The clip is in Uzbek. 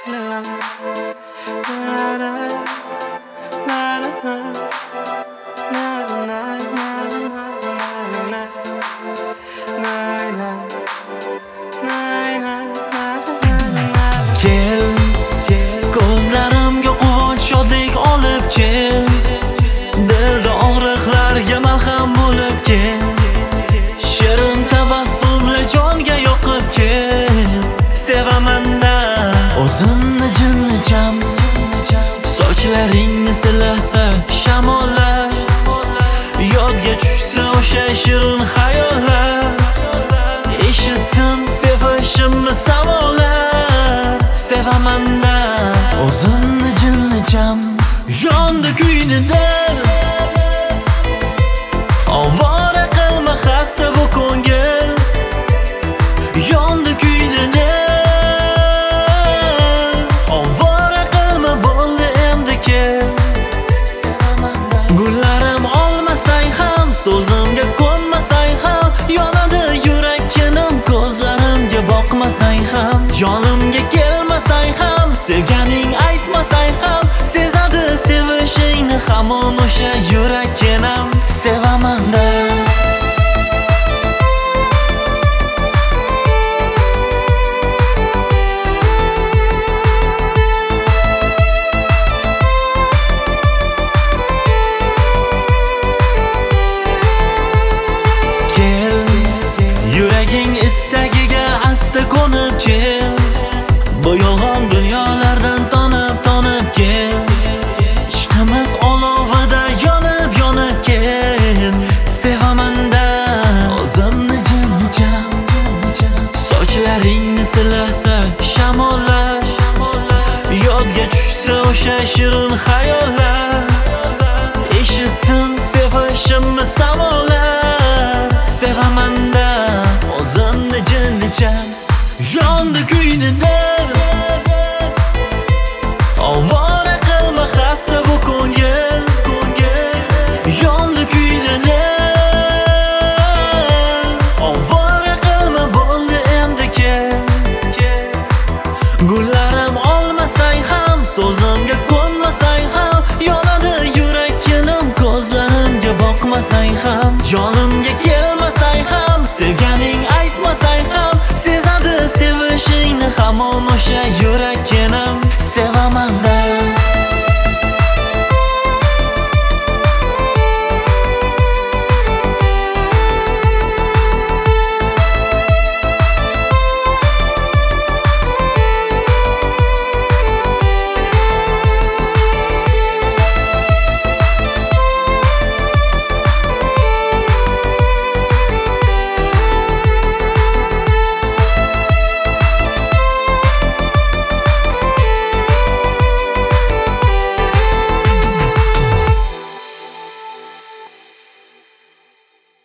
Kel, ko'zlarimga quvonch shodlik olib kel, dilda og'riqlarga malham bo'lib kel, shirin tabassumli jonga yoqib kel. Sevaman-da o'zimni jinnicham, sochlaringni silasa shamollar, yodga tushsa o'sha shirin xayollar, eshitsin sevishimni savollar. Sevaman-da o'zimni jinnicham, yondi kuynida ovora qilma xasta bu ko'ngil, yondi kuynida ovora qilma bo'ldi endi kel. Gullarim olmasang ham, so'zimga ko'nmasang ham, yonadi yurakkinim, ko'zlarimga boqmasang ham, yonimga kelmasang ham, sevganing aytmasang ham, sezadi sevishingni hamon o'sha yurakkinam. Sevaman-da yuraging istagiga asta ko'nib kel, bu yolg'on dunyolardan tonib kel, ishqimiz olovida yonib kel. Sevaman-da o'zimni jinnicham, sochlaringni silasa shamollar, yodga tushsa o'sha shirin xayollar, eshitsin sevishimni savollar. Sevaman-da o'zimni jinnicham, yondi kuynida ovora qilma xasta bu ko'ngil, yondi kuynida ovora qilma bo'ldi endi kel. Gullarim olmasang ham, so'zimga ko'nmasang ham, yonadi yurakkinim, ko'zlarimga boqmasang ham, yonimga kelmasang ham, sevganing aytmasang ham, sezadi sevishingni hamon o'sha